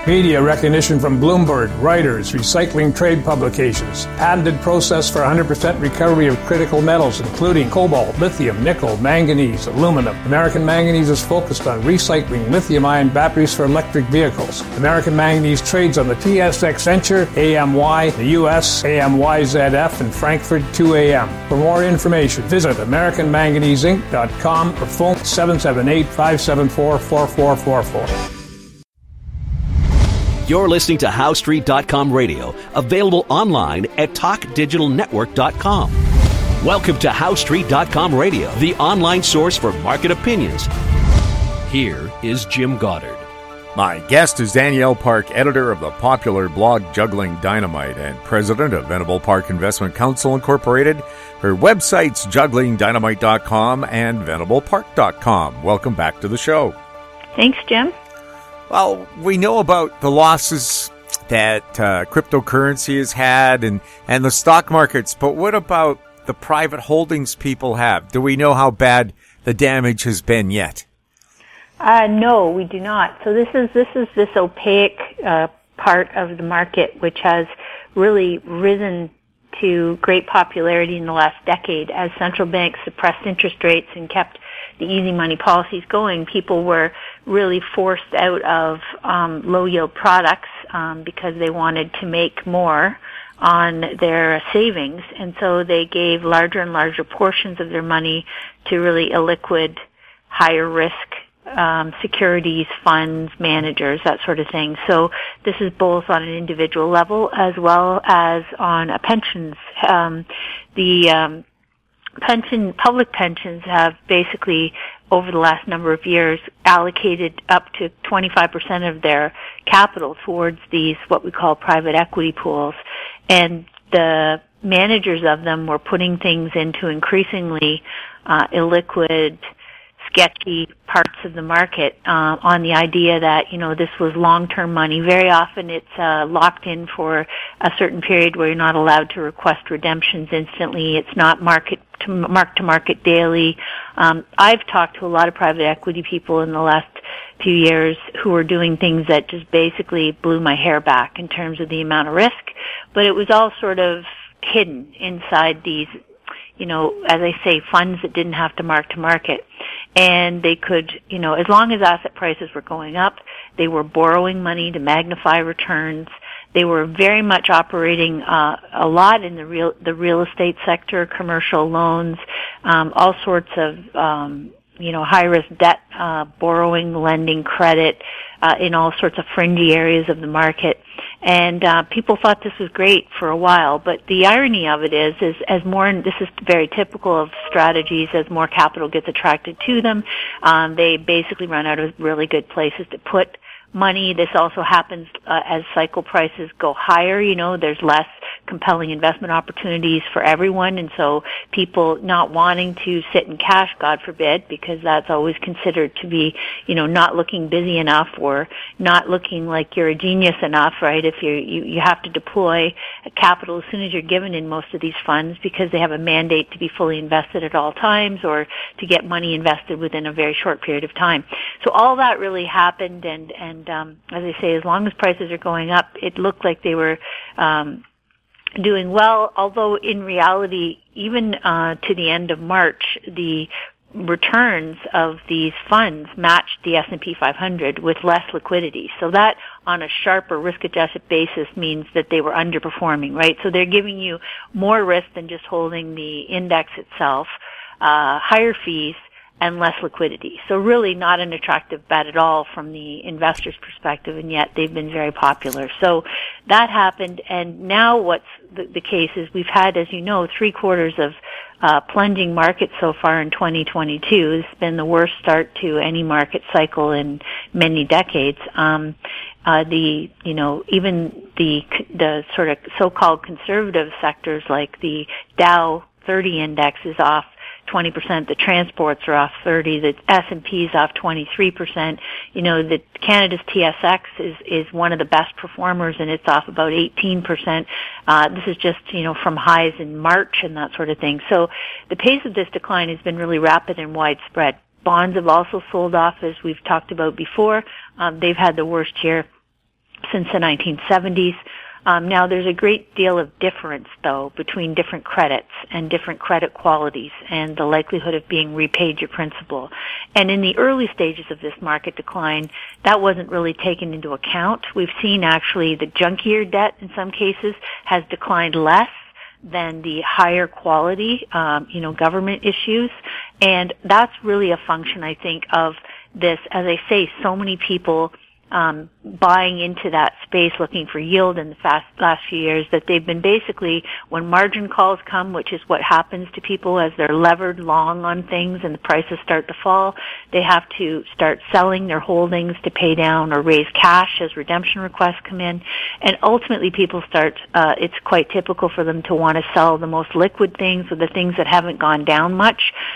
Media recognition from Bloomberg, Reuters, recycling trade publications. Patented process for 100% recovery of critical metals, including cobalt, lithium, nickel, manganese, aluminum. American Manganese is focused on recycling lithium-ion batteries for electric vehicles. American Manganese trades on the TSX Venture, AMY, the US, AMYZF, and Frankfurt 2AM. For more information, visit AmericanManganeseInc.com or phone 778-574-4444. You're listening to HowStreet.com radio, available online at TalkDigitalNetwork.com. Welcome to HowStreet.com radio, the online source for market opinions. Here is Jim Goddard. My guest is Danielle Park, editor of the popular blog Juggling Dynamite and president of Venable Park Investment Counsel Incorporated. Her websites, JugglingDynamite.com and VenablePark.com. Welcome back to the show. Thanks, Jim. Well, we know about the losses that cryptocurrency has had and the stock markets, but what about the private holdings people have? Do we know how bad the damage has been yet? No, we do not. So this is this opaque part of the market which has really risen to great popularity in the last decade as central banks suppressed interest rates and kept the easy money policies going. People were really forced out of low yield products because they wanted to make more on their savings, and so they gave larger and larger portions of their money to really illiquid, higher risk securities, funds, managers, that sort of thing. So this is both on an individual level as well as on a pensions. Public pensions have basically, over the last number of years, allocated up to 25% of their capital towards these, what we call private equity pools. And the managers of them were putting things into increasingly illiquid, sketchy parts of the market on the idea that, this was long-term money. Very often it's locked in for a certain period where you're not allowed to request redemptions instantly. It's not mark-to-market daily. I've talked to a lot of private equity people in the last few years who are doing things that just basically blew my hair back in terms of the amount of risk, but it was all sort of hidden inside these, as I say, funds that didn't have to mark-to-market. And they could, as long as asset prices were going up, they were borrowing money to magnify returns. They were very much operating a lot in the real estate sector, commercial loans, all sorts of high risk debt, borrowing, lending, credit, in all sorts of fringy areas of the market. And people thought this was great for a while, but the irony of it is as more, and this is very typical of strategies, as more capital gets attracted to them, they basically run out of really good places to put money. This also happens as cycle prices go higher. There's less compelling investment opportunities for everyone, and so people not wanting to sit in cash, God forbid, because that's always considered to be, not looking busy enough or not looking like you're a genius enough, right? If you have to deploy capital as soon as you're given in most of these funds because they have a mandate to be fully invested at all times or to get money invested within a very short period of time. So all that really happened, and as I say, as long as prices are going up, it looked like they were doing well, although in reality, even to the end of March, the returns of these funds matched the S&P 500 with less liquidity. So that, on a sharper risk-adjusted basis, means that they were underperforming, right? So they're giving you more risk than just holding the index itself, higher fees, and less liquidity. So really not an attractive bet at all from the investor's perspective, and yet they've been very popular. So that happened, and now what's the case is we've had, as you know, 3 quarters of plunging market so far in 2022. It's been the worst start to any market cycle in many decades. Even the sort of so-called conservative sectors like the Dow 30 index is off 20%, the transports are off 30%, the S&P is off 23%. The Canada's TSX is one of the best performers, and it's off about 18%. This is just, from highs in March and that sort of thing. So the pace of this decline has been really rapid and widespread. Bonds have also sold off, as we've talked about before. They've had the worst year since the 1970s. Now, there's a great deal of difference, though, between different credits and different credit qualities and the likelihood of being repaid your principal. And in the early stages of this market decline, that wasn't really taken into account. We've seen actually the junkier debt in some cases has declined less than the higher quality, government issues. And that's really a function, I think, of this, as I say, so many people buying into that space, looking for yield in the last few years, that they've been basically, when margin calls come, which is what happens to people as they're levered long on things and the prices start to fall, they have to start selling their holdings to pay down or raise cash as redemption requests come in. And ultimately people start, it's quite typical for them to want to sell the most liquid things or the things that haven't gone down much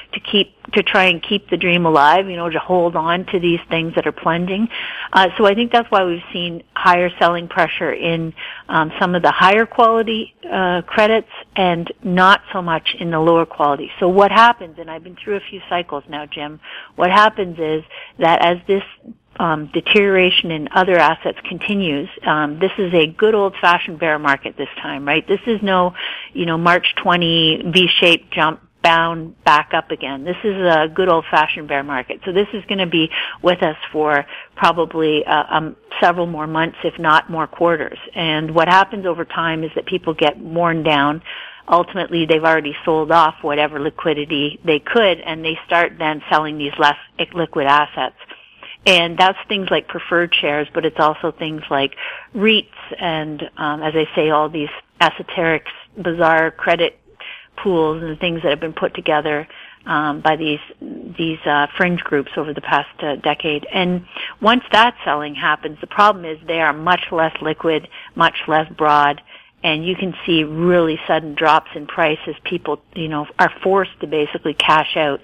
to try and keep the dream alive, to hold on to these things that are plunging. So I think that's why we've seen higher selling pressure in some of the higher quality credits and not so much in the lower quality. So what happens, and I've been through a few cycles now, Jim, what happens is that as this deterioration in other assets continues, this is a good old-fashioned bear market this time, right? This is no, March 20 V-shaped jump bound back up again. This is a good old-fashioned bear market. So this is going to be with us for probably several more months, if not more quarters. And what happens over time is that people get worn down. Ultimately, they've already sold off whatever liquidity they could, and they start then selling these less liquid assets. And that's things like preferred shares, but it's also things like REITs and, as I say, all these esoteric, bizarre credit pools and things that have been put together by these fringe groups over the past decade. And once that selling happens, the problem is they are much less liquid, much less broad, and you can see really sudden drops in price as people, are forced to basically cash out.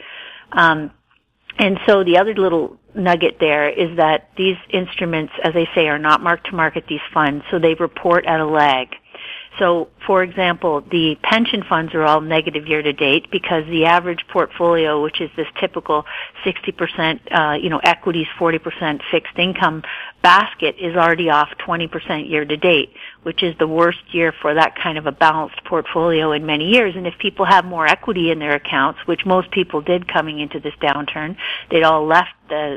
And so the other little nugget there is that these instruments, as I say, are not marked to market, these funds, so they report at a lag. So, for example, the pension funds are all negative year to date because the average portfolio, which is this typical 60%, equities, 40% fixed income basket, is already off 20% year to date, which is the worst year for that kind of a balanced portfolio in many years. And if people have more equity in their accounts, which most people did coming into this downturn, they'd all left the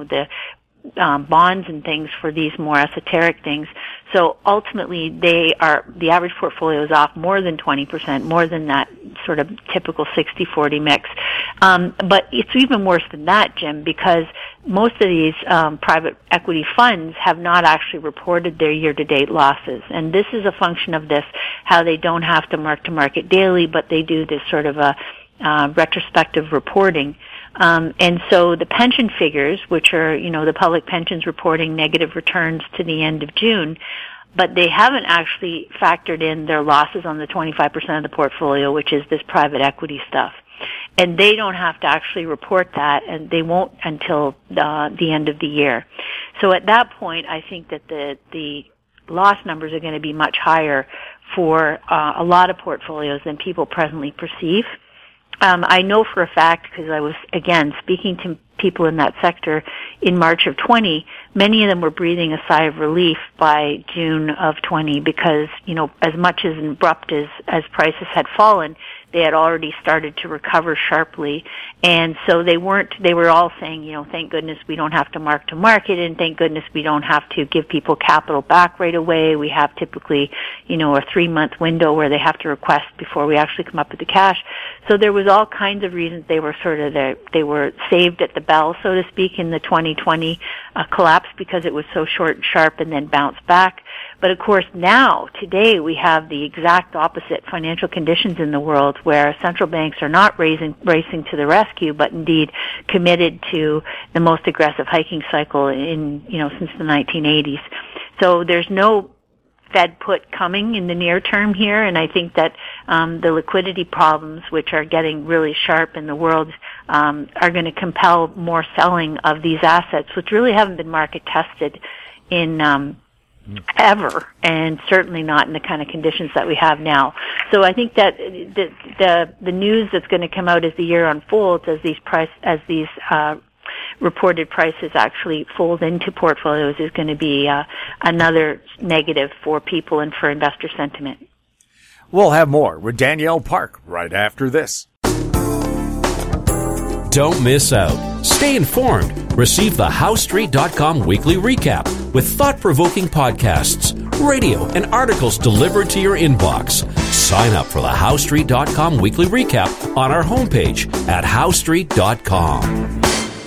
bonds and things for these more esoteric things. So ultimately the average portfolio is off more than 20%, more than that sort of typical 60-40 mix. But it's even worse than that, Jim, because most of these private equity funds have not actually reported their year-to-date losses. And this is a function of this, how they don't have to mark-to-market daily, but they do this sort of a retrospective reporting. And so the pension figures, which are, the public pensions reporting negative returns to the end of June, but they haven't actually factored in their losses on the 25% of the portfolio, which is this private equity stuff. And they don't have to actually report that, and they won't until the end of the year. So at that point, I think that the loss numbers are going to be much higher for a lot of portfolios than people presently perceive. I know for a fact, because I was, again, speaking to people in that sector in March of 20, many of them were breathing a sigh of relief by June of 20 because, as much as abrupt as prices had fallen, they had already started to recover sharply. And so they were all saying, thank goodness we don't have to mark to market, and thank goodness we don't have to give people capital back right away. We have typically, a 3-month window where they have to request before we actually come up with the cash. So there was all kinds of reasons they were they were saved at the bell, so to speak, in the 2020 collapse because it was so short and sharp and then bounced back. But of course now, today, we have the exact opposite financial conditions in the world where central banks are not racing to the rescue, but indeed committed to the most aggressive hiking cycle since the 1980s. So there's no Fed put coming in the near term here, and I think that the liquidity problems, which are getting really sharp in the world, are going to compel more selling of these assets, which really haven't been market tested in ever, and certainly not in the kind of conditions that we have now. So I think that the news that's going to come out as the year unfolds, as these reported prices actually fold into portfolios is going to be another negative for people and for investor sentiment. We'll have more with Danielle Park right after this. Don't miss out. Stay informed. Receive the HowStreet.com weekly recap with thought-provoking podcasts, radio, and articles delivered to your inbox. Sign up for the HowStreet.com weekly recap on our homepage at HowStreet.com.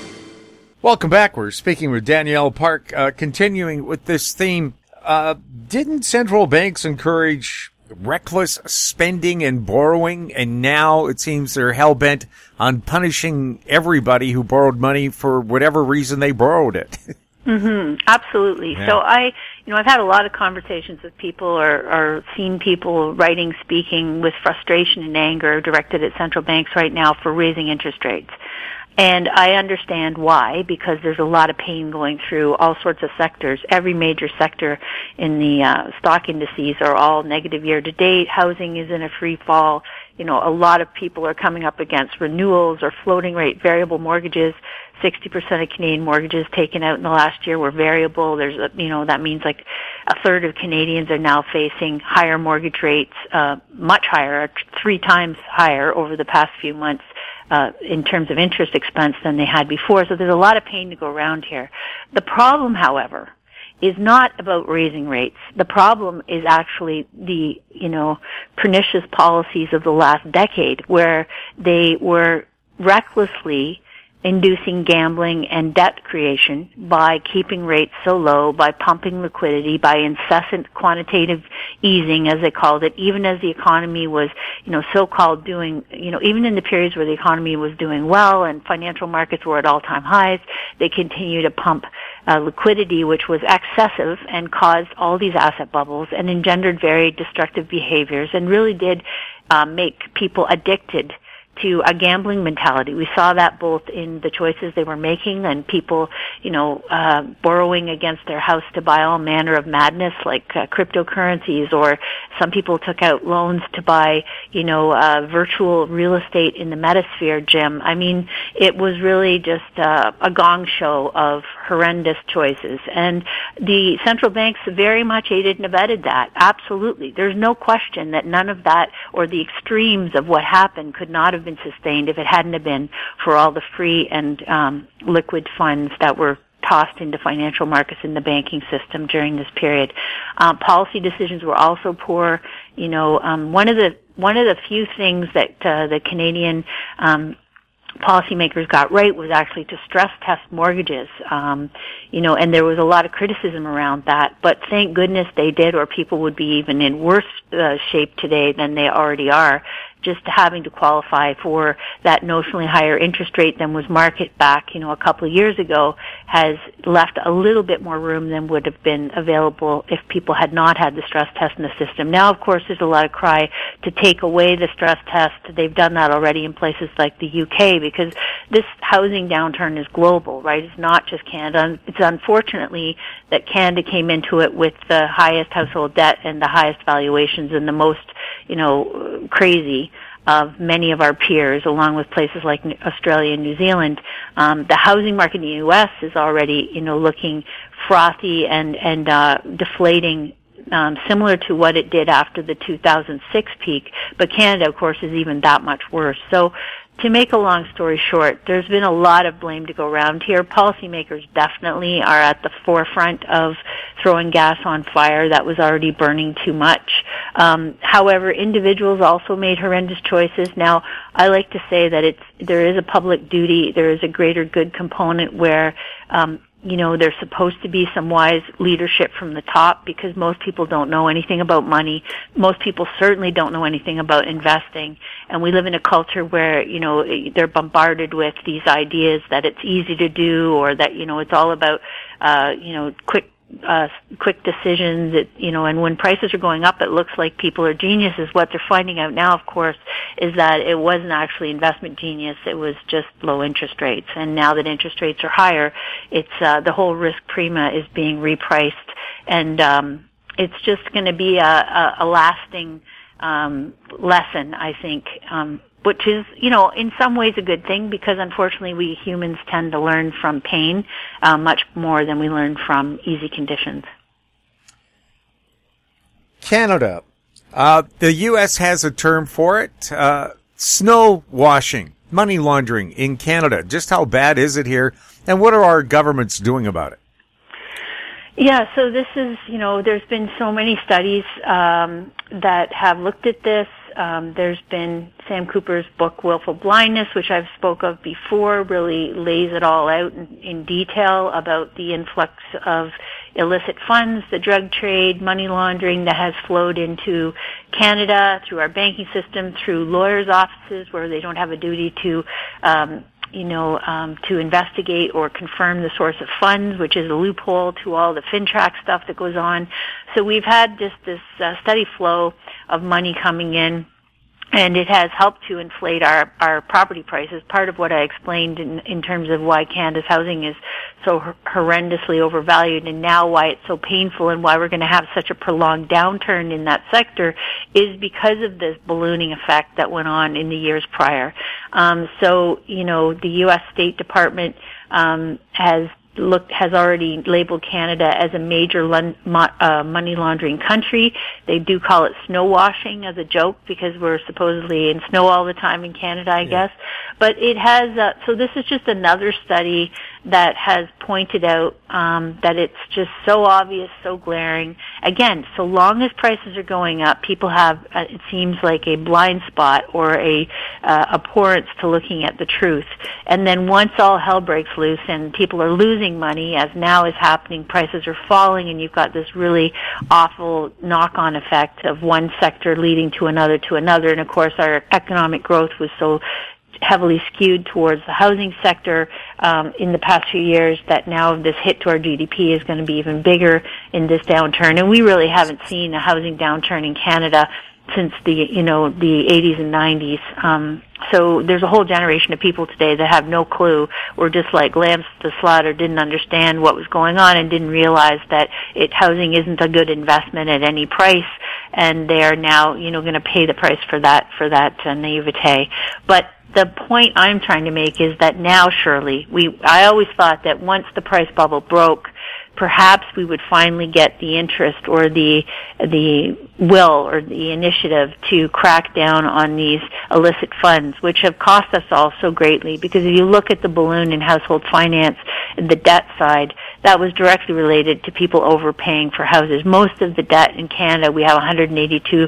Welcome back. We're speaking with Danielle Park, continuing with this theme. Didn't central banks encourage reckless spending and borrowing, and now it seems they're hell-bent on punishing everybody who borrowed money for whatever reason they borrowed it? Absolutely. Yeah. So I've had a lot of conversations with people or seen people writing, speaking with frustration and anger directed at central banks right now for raising interest rates. And I understand why, because there's a lot of pain going through all sorts of sectors. Every major sector in the stock indices are all negative year to date. Housing is in a free fall. A lot of people are coming up against renewals or floating rate variable mortgages. 60% of Canadian mortgages taken out in the last year were variable. That means like a third of Canadians are now facing higher mortgage rates, much higher, 3 times higher over the past few months. In terms of interest expense than they had before. So there's a lot of pain to go around here. The problem, however, is not about raising rates. The problem is actually the, pernicious policies of the last decade where they were recklessly inducing gambling and debt creation by keeping rates so low, by pumping liquidity, by incessant quantitative easing, as they called it, even as the economy was, so-called doing, even in the periods where the economy was doing well and financial markets were at all-time highs, they continued to pump liquidity, which was excessive and caused all these asset bubbles and engendered very destructive behaviors and really did make people addicted to a gambling mentality. We saw that both in the choices they were making and people, borrowing against their house to buy all manner of madness like cryptocurrencies, or some people took out loans to buy, virtual real estate in the Metasphere, Jim. I mean, it was really just a gong show of horrendous choices. And the central banks very much aided and abetted that. Absolutely. There's no question that none of that or the extremes of what happened could not have been sustained if it hadn't have been for all the free and liquid funds that were tossed into financial markets in the banking system during this period. Policy decisions were also poor. One of the few things that the Canadian policymakers got right was actually to stress test mortgages, and there was a lot of criticism around that, but thank goodness they did, or people would be even in worse shape today than they already are. Just having to qualify for that notionally higher interest rate than was market back, a couple of years ago has left a little bit more room than would have been available if people had not had the stress test in the system. Now, of course, there's a lot of cry to take away the stress test. They've done that already in places like the UK because this housing downturn is global, right? It's not just Canada. It's unfortunately that Canada came into it with the highest household debt and the highest valuations and the most, crazy of many of our peers, along with places like Australia and New Zealand. The housing market in the U.S. is already, looking frothy and deflating, similar to what it did after the 2006 peak. But Canada, of course, is even that much worse. So, to make a long story short, there's been a lot of blame to go around here. Policymakers definitely are at the forefront of throwing gas on fire that was already burning too much. However, individuals also made horrendous choices. Now, I like to say that there is a public duty, there is a greater good component where there's supposed to be some wise leadership from the top because most people don't know anything about money. Most people certainly don't know anything about investing. And we live in a culture where, they're bombarded with these ideas that it's easy to do or that, it's all about, quick decisions, and when prices are going up, it looks like people are geniuses. What they're finding out now, of course, is that it wasn't actually investment genius. It was just low interest rates. And now that interest rates are higher, it's, the whole risk prima is being repriced. And, it's just going to be a lasting, lesson, I think, which is, in some ways a good thing, because unfortunately we humans tend to learn from pain much more than we learn from easy conditions. Canada. The U.S. has a term for it, snow washing, money laundering in Canada. Just how bad is it here, and what are our governments doing about it? Yeah, so this is, there's been so many studies that have looked at this. There's been Sam Cooper's book, Willful Blindness, which I've spoke of before, really lays it all out in detail about the influx of illicit funds, the drug trade, money laundering that has flowed into Canada through our banking system, through lawyers' offices where they don't have a duty to to investigate or confirm the source of funds, which is a loophole to all the FinTrack stuff that goes on. So we've had just this steady flow of money coming in, and it has helped to inflate our property prices. Part of what I explained in terms of why Canada's housing is so horrendously overvalued, and now why it's so painful and why we're going to have such a prolonged downturn in that sector, is because of this ballooning effect that went on in the years prior. So the U.S. State Department has already labeled Canada as a major money laundering country. They do call it snow washing as a joke because we're supposedly in snow all the time in Canada, I guess. But it has, so this is just another study that has pointed out that it's just so obvious, so glaring. Again, so long as prices are going up, people have, it seems like, a blind spot or a abhorrence to looking at the truth. And then once all hell breaks loose and people are losing money, as now is happening, prices are falling, and you've got this really awful knock-on effect of one sector leading to another, and of course our economic growth was so heavily skewed towards the housing sector in the past few years that now this hit to our GDP is going to be even bigger in this downturn. And we really haven't seen a housing downturn in Canada since the 80s and 90s. So there's a whole generation of people today that have no clue, or just like lambs to the slaughter, didn't understand what was going on and didn't realize that housing isn't a good investment at any price, and they are now, going to pay the price for that naivete. But the point I'm trying to make is that now, surely, I always thought that once the price bubble broke, perhaps we would finally get the interest or the will or the initiative to crack down on these illicit funds, which have cost us all so greatly. Because if you look at the balloon in household finance, the debt side, that was directly related to people overpaying for houses. Most of the debt in Canada, we have $182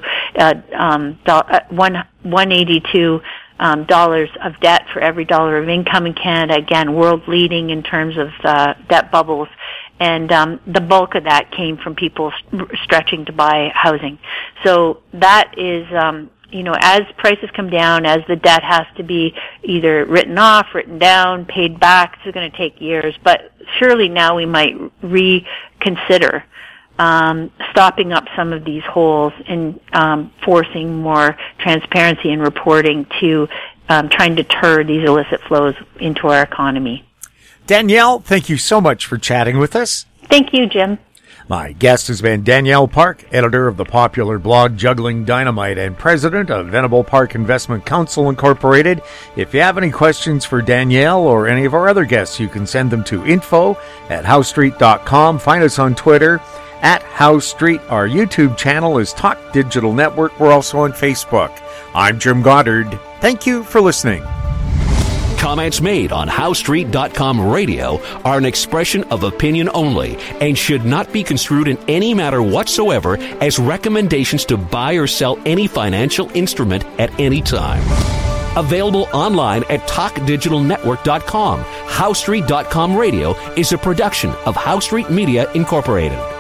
dollars of debt for every dollar of income in Canada. Again, world leading in terms of debt bubbles. And the bulk of that came from people stretching to buy housing. So that is, as prices come down, as the debt has to be either written off, written down, paid back, it's going to take years. But surely now we might reconsider stopping up some of these holes and forcing more transparency and reporting to try and deter these illicit flows into our economy. Danielle, thank you so much for chatting with us. Thank you, Jim. My guest has been Danielle Park, editor of the popular blog Juggling Dynamite and president of Venable Park Investment Counsel Incorporated. If you have any questions for Danielle or any of our other guests, you can send them to info@howstreet.com. Find us on Twitter @HowStreet. Our YouTube channel is Talk Digital Network. We're also on Facebook. I'm Jim Goddard. Thank you for listening. Comments made on HowStreet.com radio are an expression of opinion only and should not be construed in any matter whatsoever as recommendations to buy or sell any financial instrument at any time. Available online at TalkDigitalNetwork.com. HowStreet.com radio is a production of HowStreet Media Incorporated.